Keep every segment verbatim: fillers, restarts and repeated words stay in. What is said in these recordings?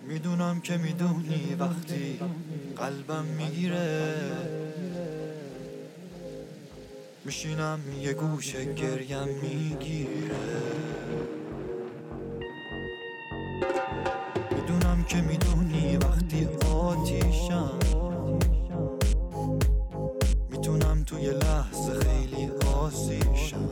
میدونم که میدونی وقتی قلبم میگیره میشینم یه گوشه گریم میگیره. میدونم که میدونی وقتی آتیشم میتونم توی لحظه خیلی آسیشم.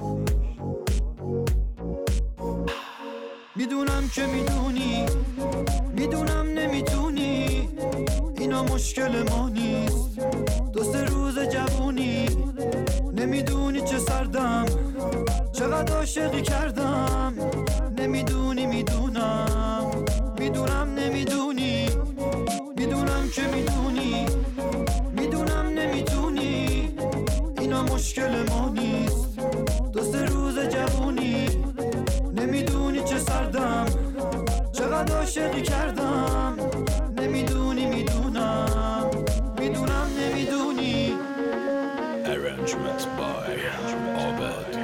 میدونم که میدونی میدونم نمیتونی اینا مشکل ما نیست. دو سه روز جوونی نمیدونی چه سردم چقدر عاشقی کردم. نمیدونی میدونم میدونم نمیدونی میدونم که میدونی میدونم نمیتونی اینا مشکل ما نیست. دو سه روز جوونی نمیدونی چه سردم چقدر عاشقی کردم. نمیدونی میدونم میدونم نمیدونی. Arrangement by Abed.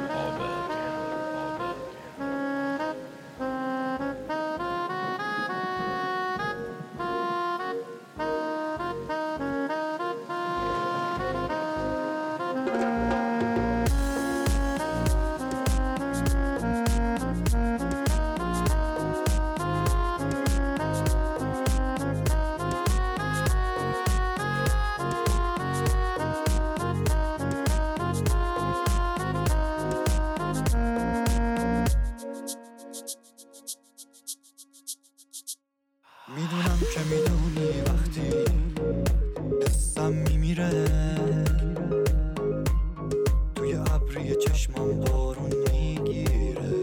میدونم که میدونی وقتی دستم میمیره توی ابری چشمام بارون میگیره.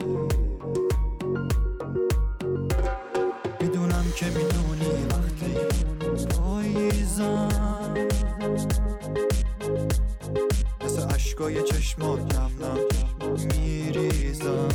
میدونم که میدونی وقتی پاییزم مثل عشقای چشمات نم نم میریزم.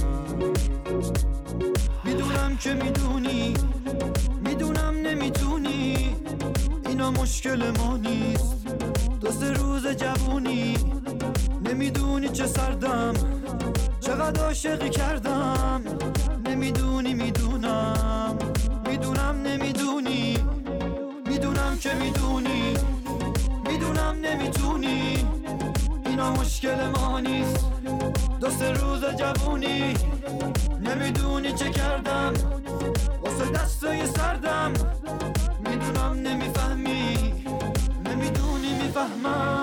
میدونم که میدونی میدونم نمیتونی اینا مشکل ما نیست. دو سه روز جوونی نمیدونی چه سردم چقدر عاشقی کردم. نمیدونی میدونم میدونم نمیدونی میدونم که میدونی میدونم نمیتونی اینا مشکل ما نیست. دو سه روز جوونی نمیدونی چه کردم واسه دستای سردم. میدونم نمیفهمی نمیدونی میفهمم.